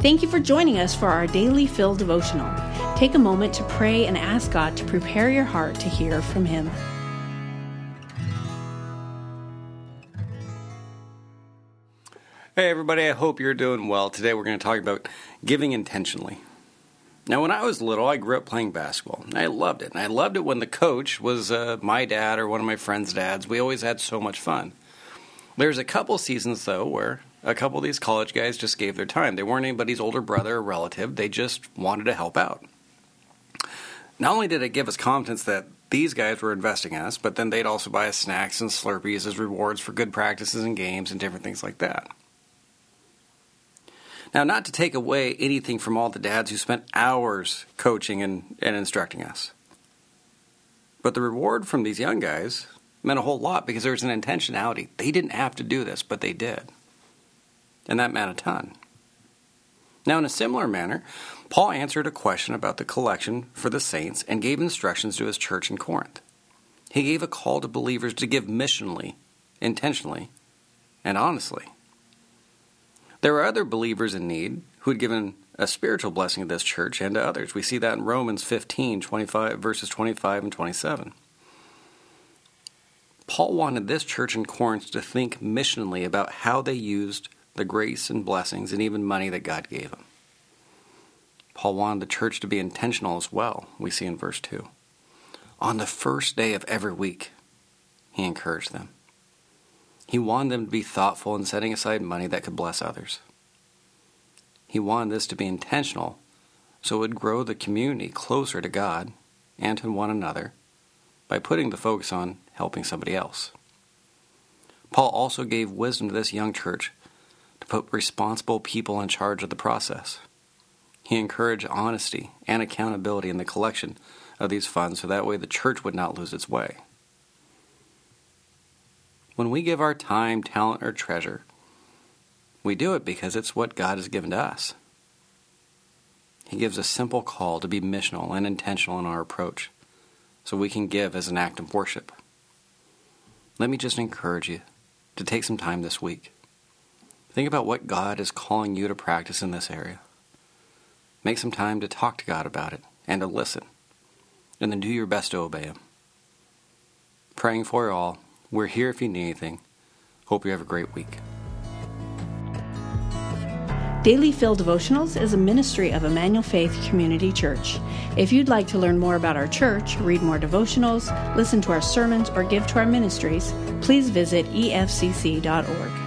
Thank you for joining us for our Daily Fill devotional. Take a moment to pray and ask God to prepare your heart to hear from Him. Hey everybody, I hope you're doing well. Today we're going to talk about giving intentionally. Now when I was little, I grew up playing basketball. And I loved it. And I loved it when the coach was my dad or one of my friends' dads. We always had so much fun. There's a couple seasons, though, where a couple of these college guys just gave their time. They weren't anybody's older brother or relative. They just wanted to help out. Not only did it give us confidence that these guys were investing in us, but then they'd also buy us snacks and Slurpees as rewards for good practices and games and different things like that. Now, not to take away anything from all the dads who spent hours coaching and instructing us, but the reward from these young guys meant a whole lot because there was an intentionality. They didn't have to do this, but they did. And that meant a ton. Now, in a similar manner, Paul answered a question about the collection for the saints and gave instructions to his church in Corinth. He gave a call to believers to give missionally, intentionally, and honestly. There were other believers in need who had given a spiritual blessing to this church and to others. We see that in Romans 15, verses 25 and 27. Paul wanted this church in Corinth to think missionally about how they used the grace and blessings and even money that God gave them. Paul wanted the church to be intentional as well, we see in verse 2. On the first day of every week, he encouraged them. He wanted them to be thoughtful in setting aside money that could bless others. He wanted this to be intentional so it would grow the community closer to God and to one another by putting the focus on helping somebody else. Paul also gave wisdom to this young church to put responsible people in charge of the process. He encouraged honesty and accountability in the collection of these funds so that way the church would not lose its way. When we give our time, talent, or treasure, we do it because it's what God has given to us. He gives a simple call to be missional and intentional in our approach so we can give as an act of worship. Let me just encourage you to take some time this week. Think about what God is calling you to practice in this area. Make some time to talk to God about it and to listen, and then do your best to obey Him. Praying for you all. We're here if you need anything. Hope you have a great week. Daily Fill Devotionals is a ministry of Emmanuel Faith Community Church. If you'd like to learn more about our church, read more devotionals, listen to our sermons, or give to our ministries, please visit efcc.org.